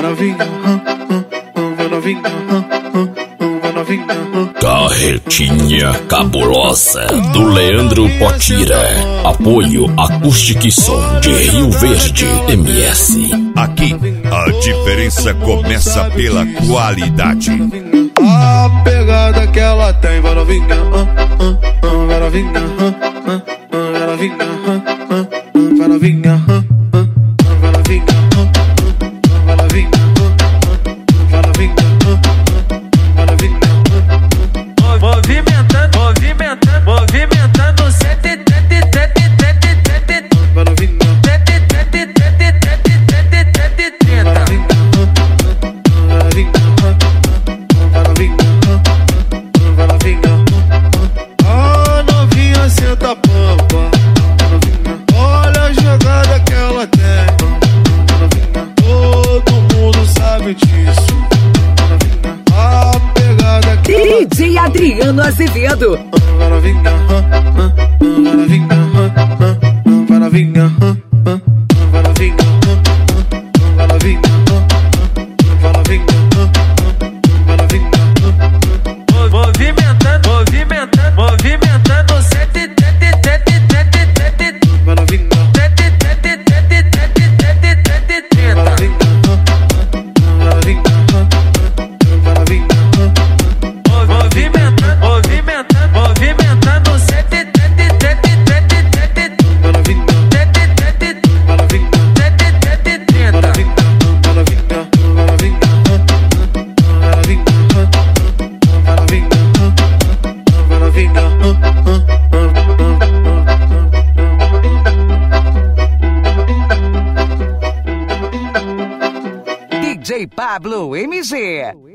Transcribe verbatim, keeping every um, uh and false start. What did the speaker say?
vai novinha, vai novinha, vai novinha. Carretinha cabulosa do Leandro Potira. Apoio Acústica e Som de Rio Verde M S. Aqui a diferença começa pela qualidade. A pegada que ela tem, vai novinha, vai novinha, vai novinha, vai novinha. Movimentando, movimentando, movimentando o sete, tete, tete, tete, tete. Vai novinha, tete, tete, tete, tete, tete, tete, teta. vai novinha, vai novinha, vai novinha. A novinha senta a pampa, olha a jogada que ela tem. Todo mundo sabe disso. A pegada que ela D J Adriano Azevedo. vai novinha, vai novinha, vai novinha, vai novinha, vai novinha, vai novinha, vai novinha. Movimentando, movimentando, movimentando o sete, tete, tete, tete, tete. Vai novinha, Tete, tete, tete, tete, tete, tete, vai teta. novinha, vai novinha, vai novinha. Movimentando, movimentando, movimentando o sete, tete, tete, tete, tete. Vai novinha, Tete, tete, vai novinha, tete, tete, vai teta. novinha, vai novinha, vai novinha, vai novinha, vai novinha, vai novinha. D J Pablo M G.